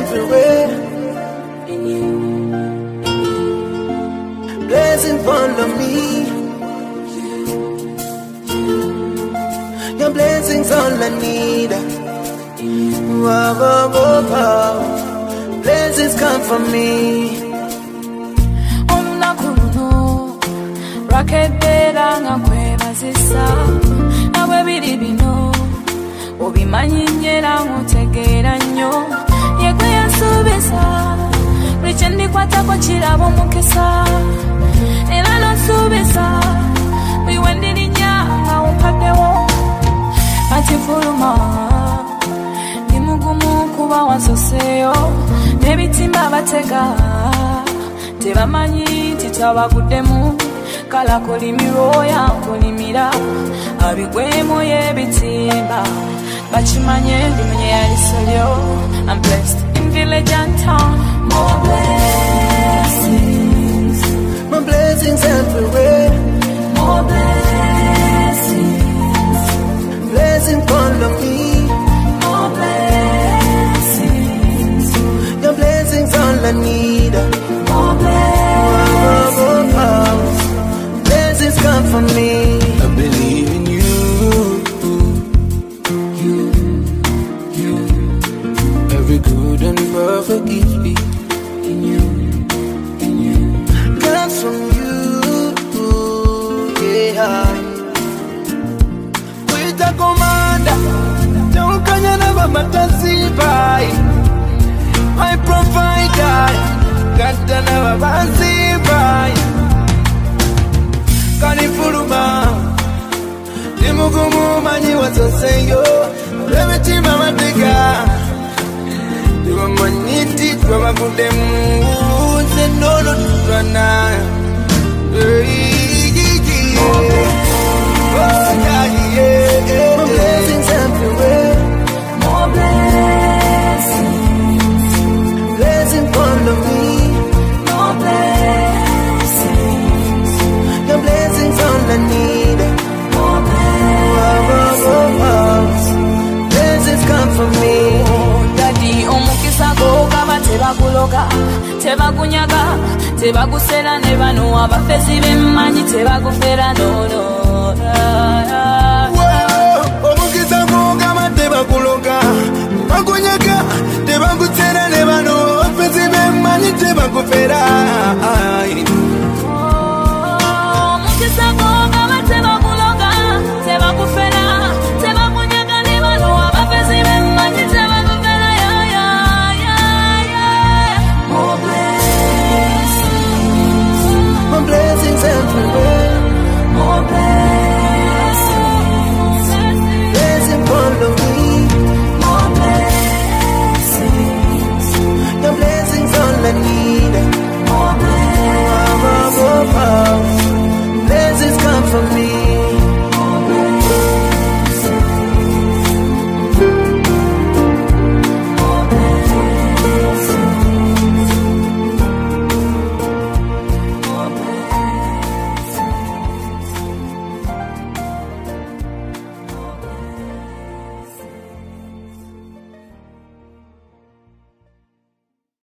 everywhere. Blessings follow me. Your blessings all I need. Wow, wow, wow, wow. Blessings come from me. Rakebera nga kwebazisa nawe biri bino obimanyi nyera ngutegeera nnyo yegwe yansuubiza buli kye ndikwatako kiraba omukisa era n'onsuubiza buli we ndirinya nga wompaddewo ati fuluma ndi mugumu kuba wansoseeyo n'ebitimba batega tebamanyi nti twabaguddemu kala kolimiroya kolimira abigwemo yebitimba bachimanye ndimenye yalisolyo. I'm blessed in village and town. More blessings, my blessings everywhere. More blessings, blessings follow me. More blessings, your blessings all I need. More blessings, blessings come from me. I believe in you. Every good and perfect gift be in you. Comes from you. Yeah. With a commander, don't can you never matasi by my provider. Got to never pass by. Kanifuruma Nimugumu manyi wasoseyo Lemetima matega Diwa manyiti kwa makudemu Zendolo tutwana My blessings everywhere. more blessings, Blessings follow me. more blessings, Your blessings all I need. more blessings. Blessings come from me. Daddy omukisa go kaba tebakuloga tebakunyaga tebagusera ne bano abafezi b'emmanyi tebagufera nono. Omukisa go kaba tebakuloga bakunyaga tebagusera ne bano abafezi b'emmanyi tebagufera.